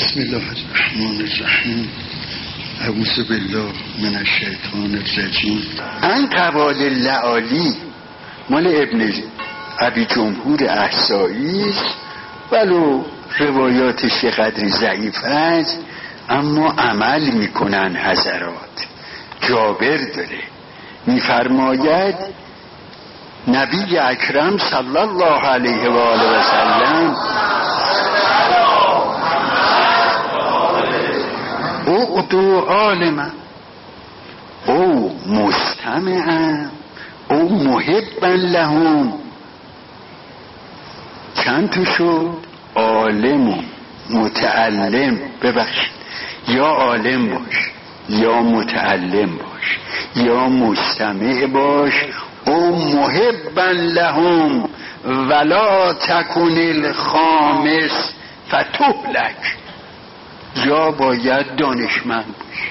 بسم الله الرحمن الرحیم. اعوذ بالله من الشیطان الرجیم. ان قوال لعالی مال ابن ابی جمهور احصایی است، ولو روایاتش یه قدری ضعیف است اما عمل میکنن حضرات. جابر داره میفرماید نبی اکرم صلی الله علیه و آله و سلم اقدو عالما او مستمعا او محبا لهم. چند تو شد؟ عالم و متعلم. ببخشید، یا عالم باش یا متعلم باش یا مستمع باش او محبا لهم ولا تکن الخامس فتهلک. یا باید دانشمند باشی،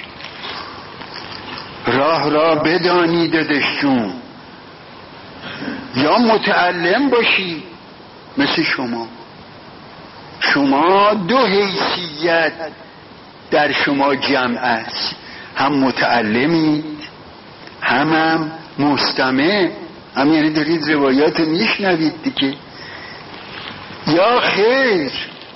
راه را بدانی دادشون، یا متعلم باشی مثل شما دو حیثیت در شما جمع است، هم متعلمید هم مستمع، هم یعنی دارید روایات میشنوید دیگه. یا خیر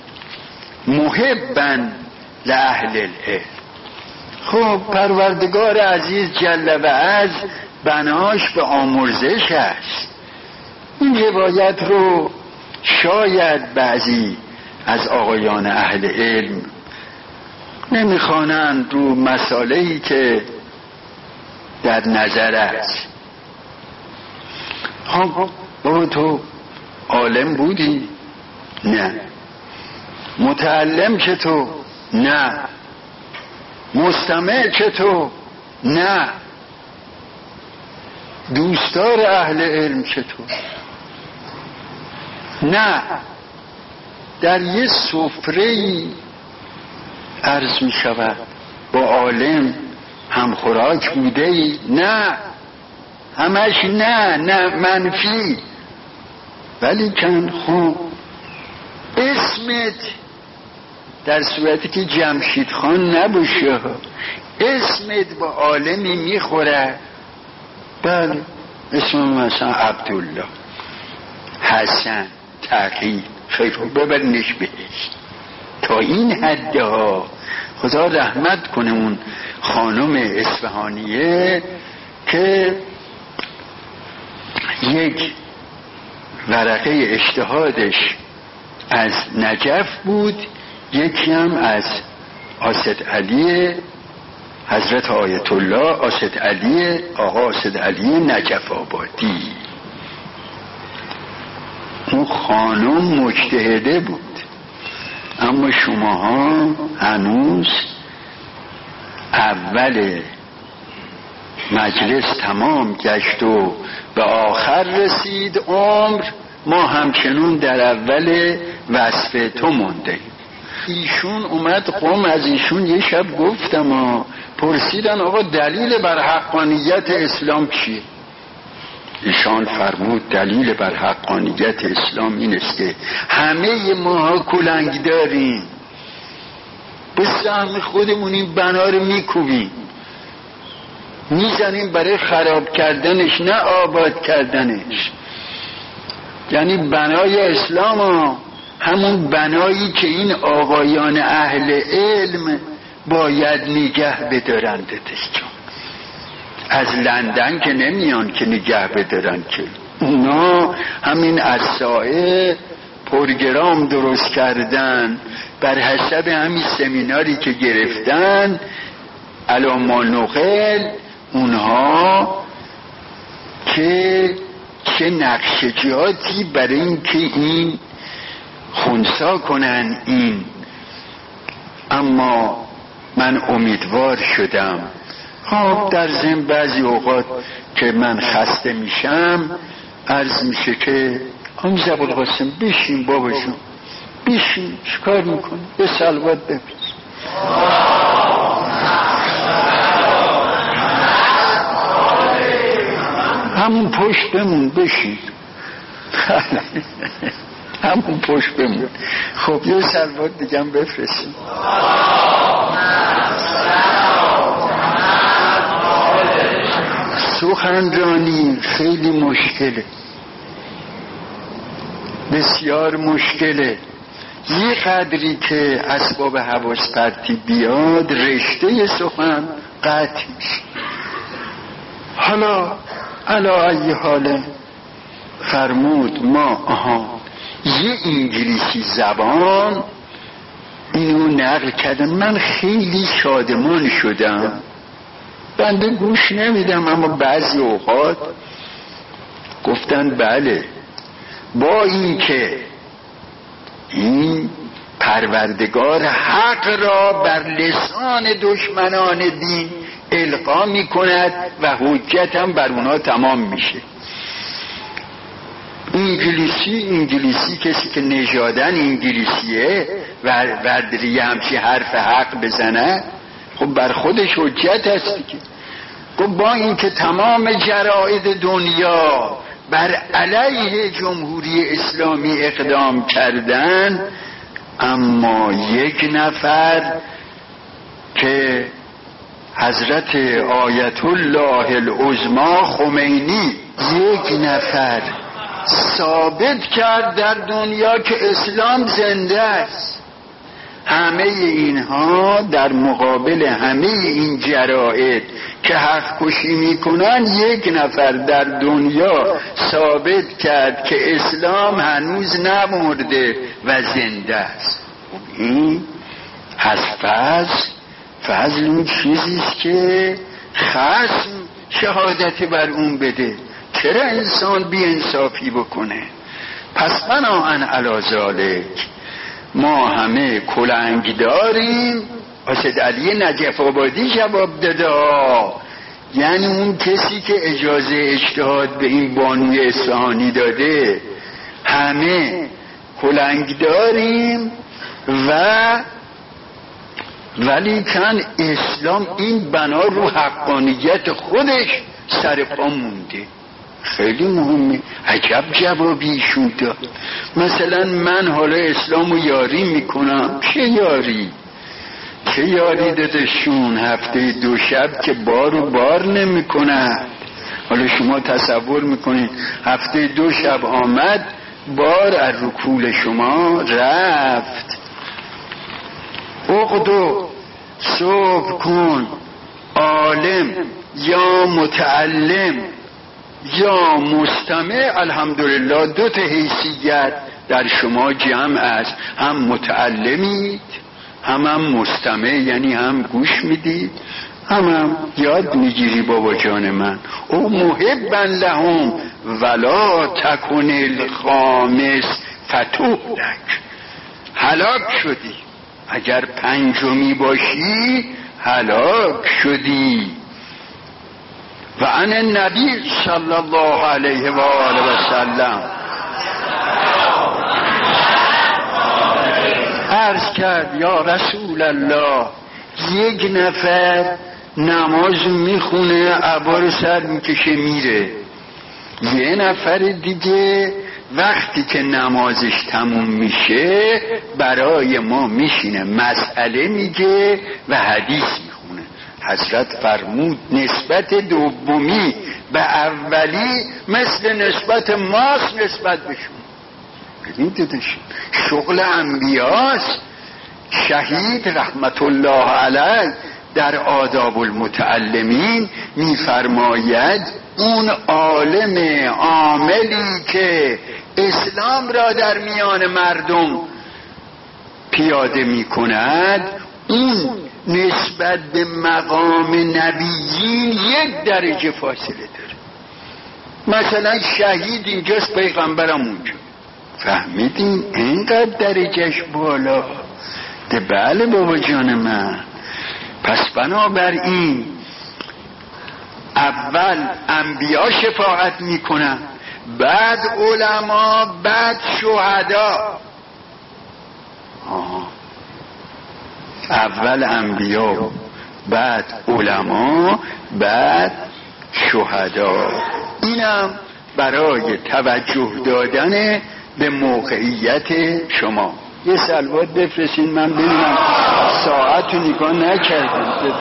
محباً لأهل العلم. خب پروردگار عزیز جل و عز بناش به آمرزش است. این روایت رو شاید بعضی از آقایان اهل علم نمیخوانند رو مسائلی که در نظر است. خب بابا تو عالم بودی؟ نه. متعلم چطور؟ نه. مستمع چطور؟ نه. دوستدار اهل علم چطور؟ نه. در یه سفره‌ای عرض می شود با عالم هم خوراک بوده ای؟ نه. همش نه منفی. ولی کن خوب اسمت در صورتی که جمشید خان نباشه اسمت با عالمی میخوره. بله اسم مثلا عبدالله، حسن، تقی، خیر ببرنش بهشت. تا این حده ها خدا رحمت کنه اون خانم اصفهانیه که یک ورقه اجتهادش از نجف بود، یکی هم از آسد علی حضرت آیت الله آسد علی آقا آسد علی نجف آبادی. اون خانم مجتهده بود، اما شماها هنوز اول مجلس تمام گشت و به آخر رسید عمر، ما همچنون در اول وصف تو مونده. ایشون اومد قوم از ایشون یه شب گفتم پرسیدن آقا دلیل بر حقانیت اسلام چیه؟ ایشان فرمود دلیل بر حقانیت اسلام این است که همه ماها کلنگ داریم، به سهم خودمون این بنا رو میکوبیم میزنیم برای خراب کردنش نه آباد کردنش. یعنی بنای اسلام همون بنایی که این آقایان اهل علم باید نگه بدارندش. از لندن که نمیان که نگه بدارن، که اونا همین اسائه پروگرام درست کردن بر حسب همین سمیناری که گرفتن علامه نقل اونها که چه نقشجاتی برای این که این خونسا کنن این. اما من امیدوار شدم. خب در ضمن بعضی اوقات که من خسته میشم عرض میشه که آمیز ابوالقاسم بشین باباشون بشین، چیکار میکنی؟ به صلوات بپرس. همون پشت بمون بشین. همون پشت بمون. خب یه سلوات دیگه بفرستیم. سخنرانی خیلی مشکله، بسیار مشکله. یه قدری که اسباب حواس پرتی بیاد رشته سخن قطع میشه. حالا علا ای حاله فرمود ما یه انگلیسی زبان اینو نقل کردم. من خیلی شادمان شدم، بنده گوش نمیدم، اما بعضی اوقات گفتن بله، با این که این پروردگار حق را بر لسان دشمنان دین القا می کند و حجت هم بر اونا تمام میشه. انگلیسی کسی که نژادن انگلیسیه و وردریه همچی حرف حق بزنه خب بر خودش حجت هست دیگه. خب با اینکه تمام جراید دنیا بر علیه جمهوری اسلامی اقدام کردن، اما یک نفر که حضرت آیت الله العظمی خمینی، یک نفر ثابت کرد در دنیا که اسلام زنده است. همه اینها در مقابل همه این جراید که حق کشی میکنن، یک نفر در دنیا ثابت کرد که اسلام هنوز نمرده و زنده است. این از فضل اون چیزیست که خصم شهادت بر اون بده. چرا انسان بی انصافی بکنه؟ پس بناهن علی ذالک ما همه کلنگ داریم. اسد علی نجف آبادی جواب داده، یعنی اون کسی که اجازه اجتهاد به این بانوی اصفهانی داده، همه کلنگ داریم ولیکن اسلام این بنا رو حقانیت خودش سر پا مونده. خیلی مهمه. عجب جوابی ایشون داد. مثلا من حالا اسلامو یاری میکنم، چه یاری دادشون؟ هفته 2 شب که بار نمیکنه. حالا شما تصور میکنید هفته 2 شب آمد، بار از رکول شما رفت. اقدو صبح کن، عالم یا متعلم یا مستمع. الحمدلله 2 حیثیت در شما جمع است، هم متعلمید هم مستمع، یعنی هم گوش میدید هم یاد میگیری. بابا جان من، او محبا لهم ولا تکن الخامس فتهلک. هلاک شدی اگر 5می باشی، هلاک شدی. و عن النبی صلی الله علیه و آله و سلم عرض کرد یا رسول الله، یک نفر نماز میخونه، عبا سر میکشه میره. یه نفر دیگه وقتی که نمازش تموم میشه برای ما میشینه، مسئله میگه و حدیث میخونه. حضرت فرمود نسبت دومی به اولی مثل نسبت ماست نسبت بهشون. ببینیدش شغل انبیاست. شهید رحمت الله علیه در آداب المتعلمین میفرماید اون عالم عاملی که اسلام را در میان مردم پیاده میکند، اون نسبت به مقام نبیین 1 درجه فاصله داره. مثلا شهید اینجاست، پیغمبرم اونجا. فهمیدین اینقدر درجهش بالا؟ ده بله بابا جان من. پس بنابراین اول انبیا شفاعت میکنن، بعد علما، بعد شهدا. اول انبیا، بعد علما، بعد شهدا. اینم برای توجه دادن به موقعیت شما. یه سلوات بفرستین من ببینم ساعت رو نگاه نکردم.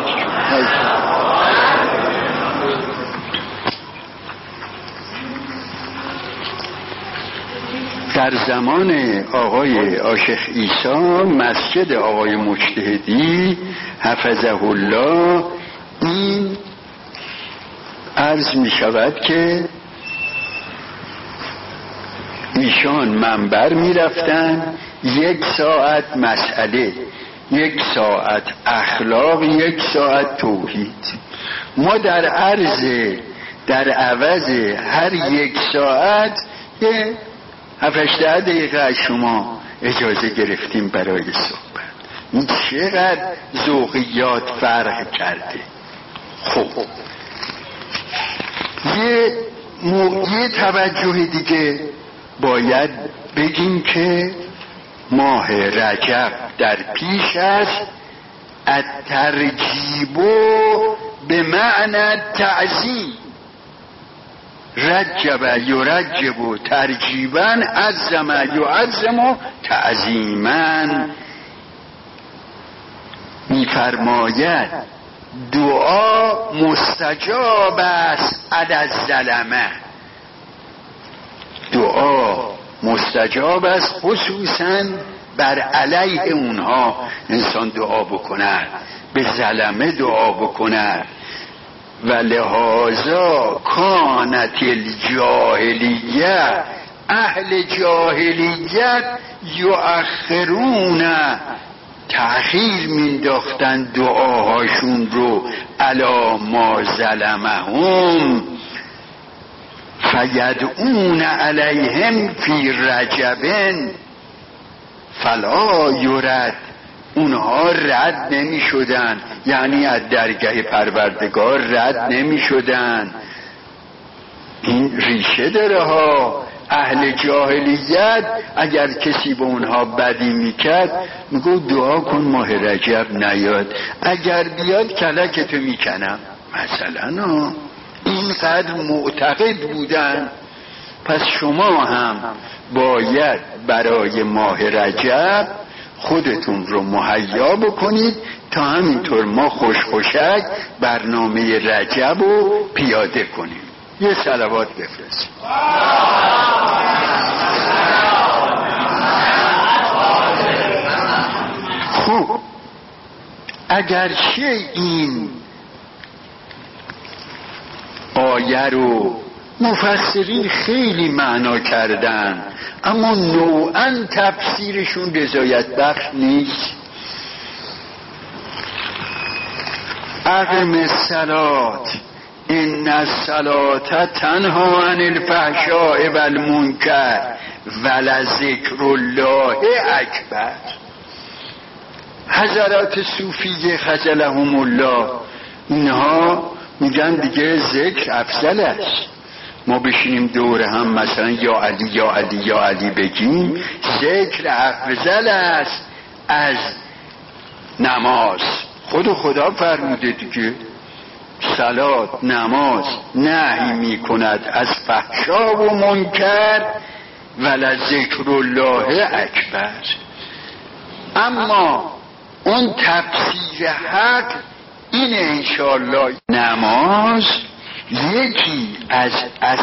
در زمان آقای عاشق عیسی مسجد آقای مجتهدی حفظه الله این عرض می شود که ایشان منبر می رفتن 1 ساعت مسئله، 1 ساعت اخلاق، 1 ساعت توحید. ما در عوض هر 1 ساعت 7-8 دقیقه از شما اجازه گرفتیم برای صحبت. این چقدر ذوقیات فرق کرده. خب یه توجه دیگه باید بگیم که ماه رجب در پیش است. الترجیب به معنی تعظیم، رجب یرجب ترجیبا، عظم یعظم تعظیما. می‌فرماید دعا مستجاب است علی الظلمه، دعا مستجاب است خصوصا بر علیه اونها انسان دعا بکند، به ظلمه دعا بکند. و لهذا کانت الجاهلیه، اهل جاهلیت یؤخرون، تأخیر مینداختن دعاهاشون رو علی ما ظلمهم فیدعون علیهم فی رجب فلا یرد. اونها رد نمی شدن، یعنی از درگاه پروردگار رد نمی شدن. این ریشه داره ها. اهل جاهلیت اگر کسی به اونها بدی میکرد میگو دعا کن ماه رجب نیاد، اگر بیاد کلکتو میکنم مثلا. اینقدر معتقد بودن. پس شما هم باید برای ماه رجب خودتون رو مهیا بکنید تا همینطور ما خوشخوشک برنامه رجب رو پیاده کنیم. یه صلوات بفرست. خوب، اگرچه این آیه رو مفسرین خیلی معنا کردن اما نوعاً تفسیرشون رضایت بخش نیست. اقم الصلاة ان الصلاة تنها عن الفحشاء والمنکر ولذکر الله اکبر. حضرات صوفیه خجلهم الله اینها میگن دیگه ذکر افضل است. ما بشینیم دور هم مثلا یا علی یا علی یا علی بگیم، ذکر افضل است از نماز. خدا فرموده دیگه صلات نماز نهی میکند از فحشا و منکر ولذکر الله اکبر. اما اون تفسیر حق اینه انشاءالله. نماز یکی از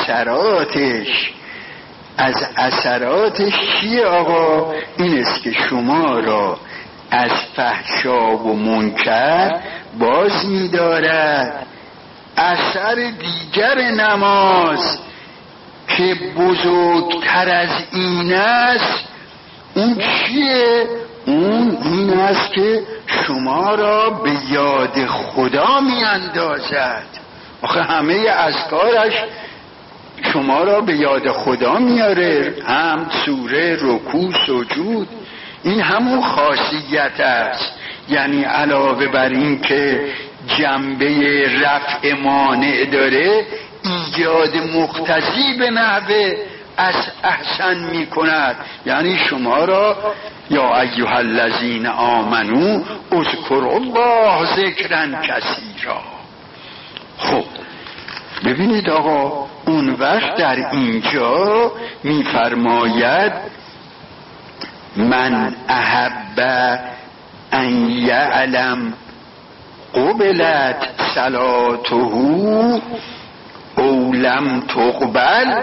اثراتش چیه آقا؟ این است که شما را از فحشا و منکر باز می‌دارد. اثر دیگر نماز که بزرگتر از این است اون چیه؟ اون این است که شما را به یاد خدا میاندازد. آخه همه اذکارش شما را به یاد خدا میاره، حمد، سوره، رکوع، سجود. این همون خاصیت است. یعنی علاوه بر این که جنبه رفع مانع داره، ایجاد مقتضی به نحوه از احسن می کند. یعنی شما را یا ایها الذین آمنو اذکروا الله ذکرا کثیرا. خب ببینید آقا، اون وقت در اینجا میفرماید من احب ان یعلم قبلت صلاته او لم تقبل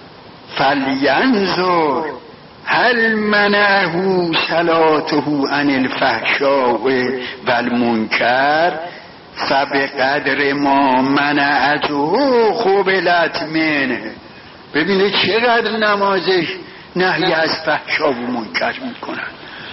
فلینظر هل منعه صلاته عن الفحشاء والمنکر فبقدر ما منعته قبلت منه. ببینه چقدر نمازش نهی از فحشا و منکر میکنن.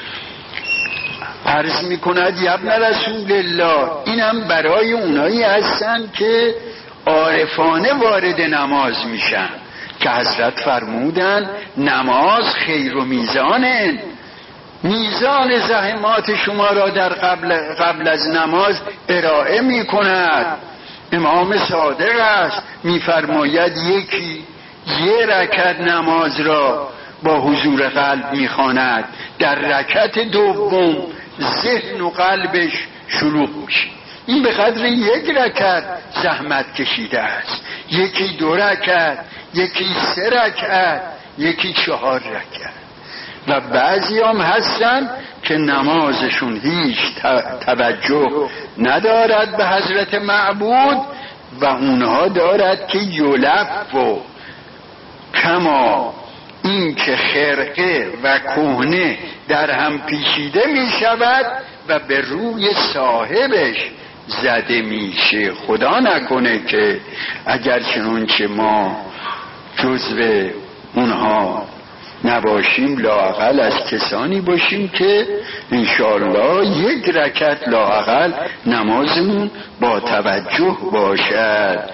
عرض میکند ابن رسول الله، اینم برای اونایی هستن که عارفانه وارد نماز میشن که حضرت فرمودن نماز خیر و میزانه، میزان زحمات شما را در قبل از نماز ارائه میکند. امام صادق است میفرماید یکی یه رکعت نماز را با حضور قلب میخواند، در رکعت دوم ذهن و قلبش شلوغ میشه. این به قدر یک رکعت زحمت کشیده است. یکی 2 رکعت، یکی 3 رکعت، یکی 4 رکعت. و بعضی هم هستن که نمازشون هیچ توجه ندارد به حضرت معبود و اونها دارد که یلف و کما این که خرقه و کهنه در هم پیچیده می شود و به روی صاحبش زده میشه. خدا نکنه که اگر چنانچه ما جزو اونها نباشیم، لااقل از کسانی باشیم که انشاءالله یک رکعت لااقل نمازمون با توجه باشد.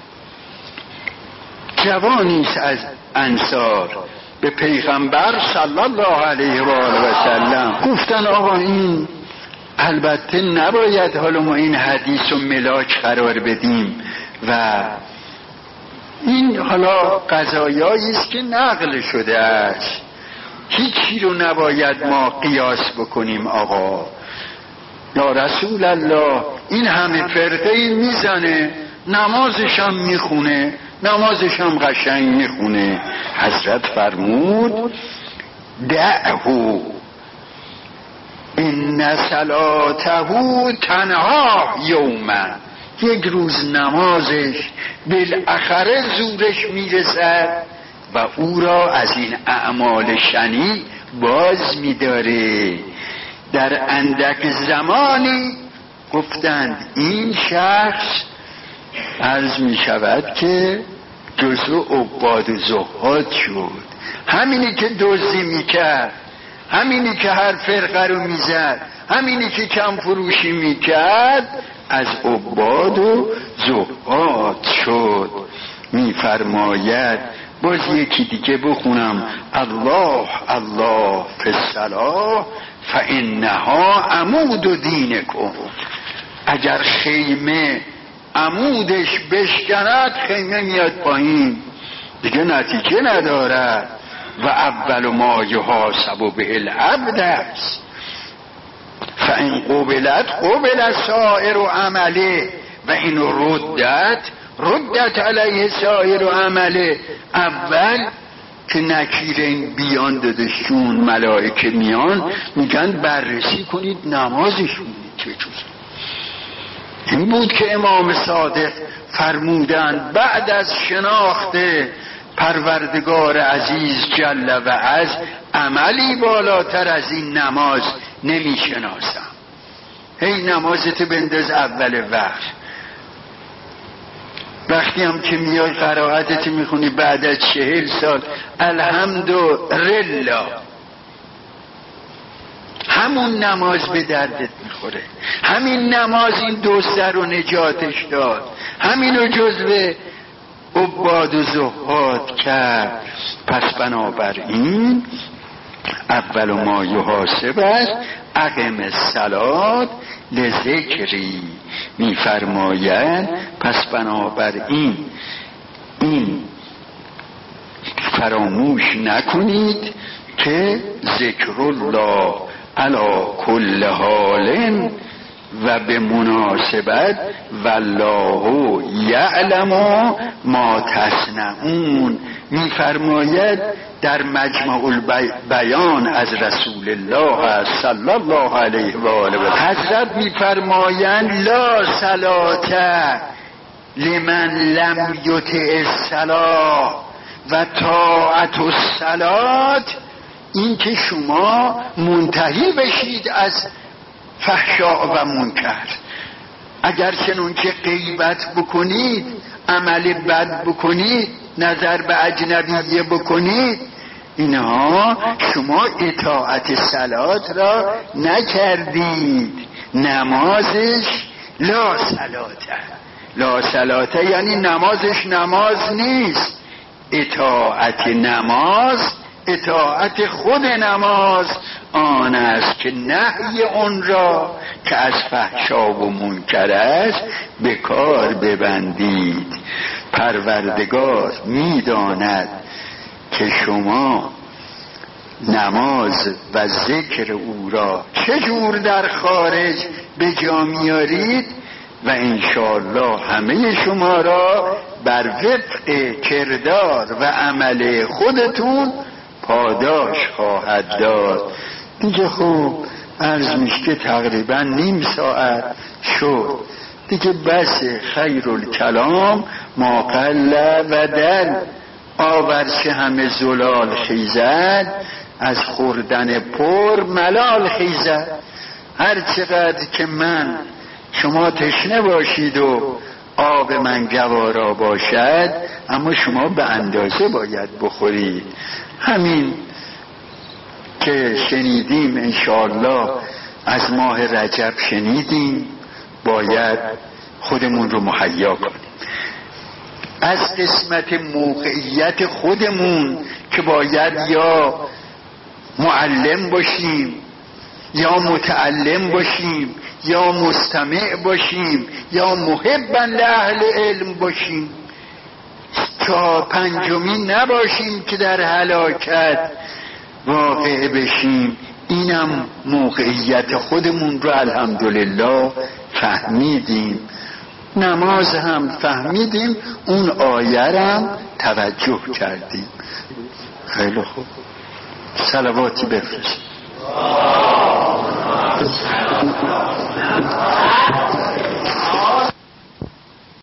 جوانیست از انصار به پیغمبر صلی الله علیه و آله و سلم گفتن آقا این البته نباید حالا ما این حدیث و ملاک قرار بدیم و این حالا قضایایی است که نقل شده است، هیچی رو نباید ما قیاس بکنیم. آقا یا رسول الله این همه فرقه میزنه، نمازش هم میخونه، نمازش هم قشنگ میخونه. حضرت فرمود دعهو ان صلاته تنها یوما، یک روز نمازش بالاخره زورش میرسد و او را از این اعمال شنی باز میداره. در اندک زمانی گفتند این شخص عرض میشود که جزو عباد و زهاد شد. همینی که دزدی میکرد، همینی که هر فرقه رو میزد، همینی که کم فروشی میکرد، از عباد و زهاد شد. میفرماید باز یکی دیگه بخونم الله الله فی الصلاة فانها عمود دینکم. اگر خیمه عمودش بشکند خیمه میاد پایین، دیگه نتیجه ندارد. و اول ما یحاسب به العبد است فان قبلت قبل سائر عمله و این ردت علیه سائر عمله. اول که نکیر این بیان دادشون ملائکه میان میگن بررسی کنید نمازشون چه جوری. این بود که امام صادق فرمودند بعد از شناخت پروردگار عزیز جل و عز عملی بالاتر از این نماز نمی شناسم. هی نمازت بنداز اول وقت، وقتی هم که میای قرائتت میخونی بعد از 40 سال الحمدلله، همون نماز به دردت میخوره. همین نماز این دوسته رو نجاتش داد، همینو جزو عباد و زهاد کرد. پس بنابراین اول ما یحاسب است اقم الصلاة لذکری. میفرماید پس بنابراین این فراموش نکنید که ذکر الله علی کل حال و به مناسبت والله یعلم ما تصنعون میفرماید در مجمع البیان از رسول الله صلی الله علیه و آله و حضرت میفرمایند لا صلاة لمن لم یطع الصلاة و طاعت الصلاة، این که شما منتهی بشید از فحشا و منکر. اگر چنون که غیبت بکنید، عمل بد بکنید، نظر به اجنبیه بکنید، اینها شما اطاعت صلات را نکردید. نمازش لا صلاته، لا صلاته یعنی نمازش نماز نیست. اطاعت نماز، اطاعت خود نماز آن است که نهی اون را که از فحشا و منکر است به کار ببندید. پروردگار میداند که شما نماز و ذکر او را چجور در خارج به جا میارید و انشاءالله همه شما را بر وفق کردار و عمل خودتون پاداش خواهد داد. دیگه خوب عرض میشه که تقریبا نیم ساعت شد دیگه، بس خیر الکلام ما قل و دل. آورچه همه زلال خیزد، از خوردن پر ملال خیزد. هر چقدر که من شما تشنه باشید و آب من گوارا باشد، اما شما به اندازه باید بخورید. همین که شنیدیم انشاءالله از ماه رجب شنیدیم، باید خودمون رو مهیا کنیم. از قسمت موقعیت خودمون که باید یا معلم باشیم یا متعلم باشیم یا مستمع باشیم یا محبا لأهل علم باشیم، تا پنجمی نباشیم که در هلاکت واقع بشیم. اینم موقعیت خودمون رو الحمدلله فهمیدیم. نماز هم فهمیدیم، اون آیه هم توجه کردیم. خیلی خوب، صلواتی بفرست.